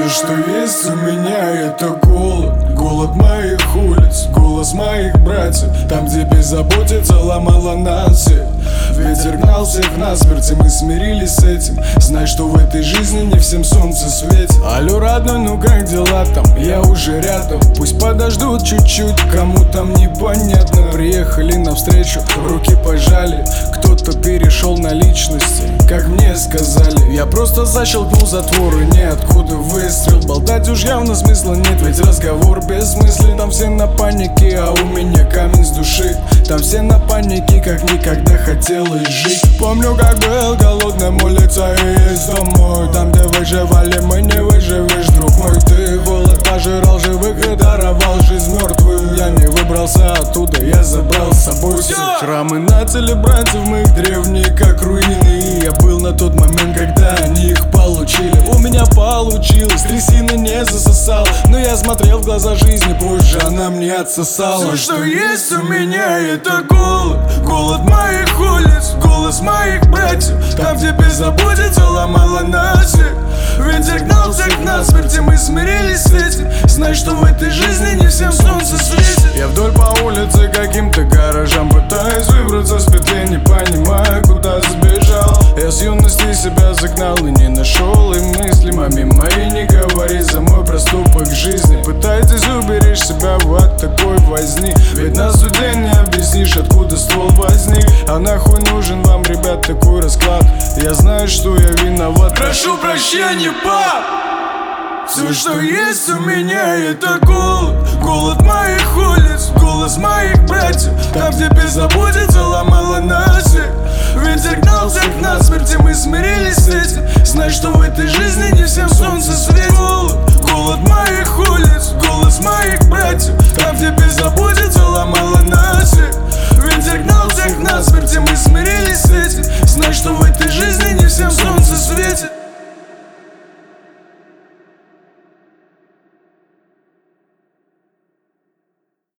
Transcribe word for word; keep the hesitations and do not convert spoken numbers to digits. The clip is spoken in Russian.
Все, что есть у меня, это голод. Голод моих улиц, голос моих братьев. Там, где беззаботица ломала нас всех. Ветер гнал всех насмерть, и мы смирились с этим. Знай, что в этой жизни не всем солнце светит. Алло, родной, ну как дела там? Я уже рядом. Пусть подождут чуть-чуть, кому там непонятно. Приехали навстречу, руки пожали. Кто-то перешел на личности, как мне сказали. Я просто защелкнул затвор, и ниоткуда выстрел. Болтать уж явно смысла нет, ведь разговор бессмыслен. Там все на панике, а у меня камень с души. Там все на панике, как никогда хотелось жить. Помню, как был голодным, улица и есть домой. Там, где выживали, мы не выживешь, друг мой. Ты голод пожирал живых и даровал жизнь мертвым. Я не выбрался оттуда, я забрал с собой все. Храмы нацели братьев моих древние, как руины. Я был на тот момент, когда они их получили. У меня получилось, трясина не засосал. Но я смотрел в глаза жизни, позже она мне отсосала. Все, что есть у меня, это голод. Голод моих улиц, голос моих братьев. Там, где беззаботица ломала нас всех. Ветер гнал всех насмерть, и мы смирились с этим. Знай, что в этой жизни не всем солнце светит. Я вдоль по улице каким-то гаражам пытаюсь выбраться с петли, не понимая, куда сбежал. Я с юности себя загнал и не нашел. И мысли, маме моей, не говори за мой проступок жизни. Пытайтесь уберечь себя от такой возни. Ведь на суде не объяснишь, откуда ствол возник. А нахуй нужен вам, ребят, такой расклад? Я знаю, что я виноват. Прошу прощения, пап. Все, что есть у меня, это голод. Голод моих улиц, голос моих братьев. Там, где беззаботица ломала нас всех. Ветер гнал всех насмерть, и мы смирились.